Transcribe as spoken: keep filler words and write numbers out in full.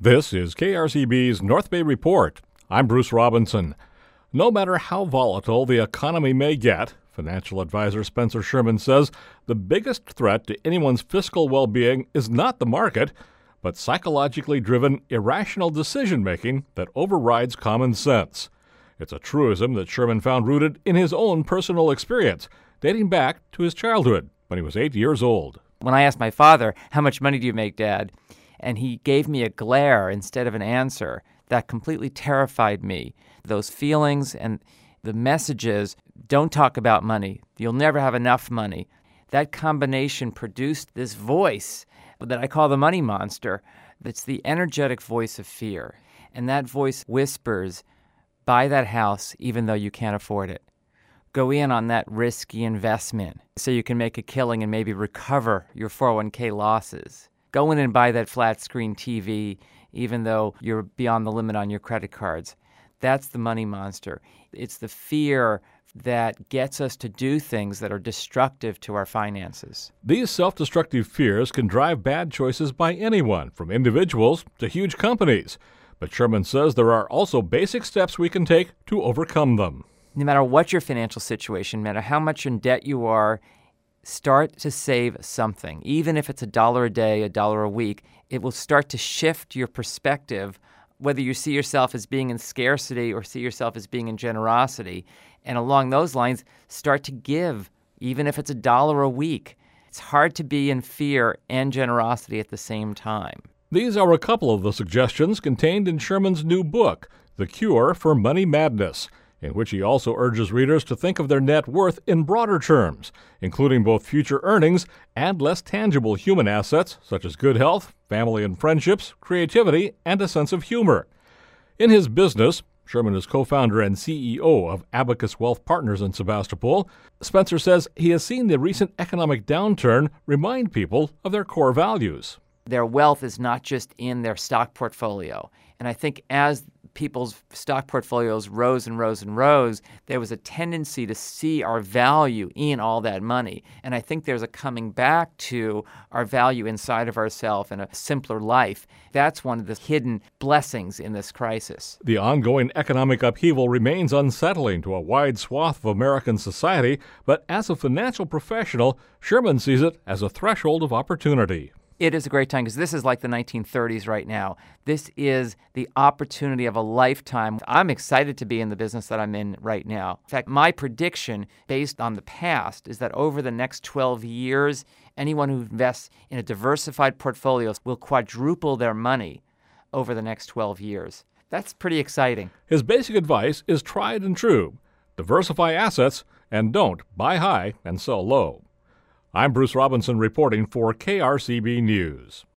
This is K R C B's North Bay Report. I'm Bruce Robinson. No matter how volatile the economy may get, financial advisor Spencer Sherman says the biggest threat to anyone's fiscal well-being is not the market, but psychologically driven, irrational decision-making that overrides common sense. It's a truism that Sherman found rooted in his own personal experience, dating back to his childhood when he was eight years old. When I asked my father, "How much money do you make, Dad?" and he gave me a glare instead of an answer, that completely terrified me. Those feelings and the messages, don't talk about money, you'll never have enough money. That combination produced this voice that I call the money monster. That's the energetic voice of fear. And that voice whispers, buy that house even though you can't afford it. Go in on that risky investment so you can make a killing and maybe recover your four oh one k losses. Go in and buy that flat screen T V even though you're beyond the limit on your credit cards. That's the money monster. It's the fear that gets us to do things that are destructive to our finances. These self-destructive fears can drive bad choices by anyone, from individuals to huge companies. But Sherman says there are also basic steps we can take to overcome them. No matter what your financial situation, no matter how much in debt you are, start to save something. Even if it's a dollar a day, a dollar a week, it will start to shift your perspective, whether you see yourself as being in scarcity or see yourself as being in generosity. And along those lines, start to give, even if it's a dollar a week. It's hard to be in fear and generosity at the same time. These are a couple of the suggestions contained in Sherman's new book, The Cure for Money Madness, in which he also urges readers to think of their net worth in broader terms, including both future earnings and less tangible human assets such as good health, family and friendships, creativity, and a sense of humor. In his business, Sherman is co-founder and C E O of Abacus Wealth Partners in Sebastopol. Spencer says he has seen the recent economic downturn remind people of their core values. Their wealth is not just in their stock portfolio. And I think as people's stock portfolios rose and rose and rose, there was a tendency to see our value in all that money. And I think there's a coming back to our value inside of ourselves and a simpler life. That's one of the hidden blessings in this crisis. The ongoing economic upheaval remains unsettling to a wide swath of American society, but as a financial professional, Sherman sees it as a threshold of opportunity. It is a great time because this is like the nineteen thirties right now. This is the opportunity of a lifetime. I'm excited to be in the business that I'm in right now. In fact, my prediction based on the past is that over the next twelve years, anyone who invests in a diversified portfolio will quadruple their money over the next twelve years. That's pretty exciting. His basic advice is tried and true. Diversify assets and don't buy high and sell low. I'm Bruce Robinson reporting for K R C B News.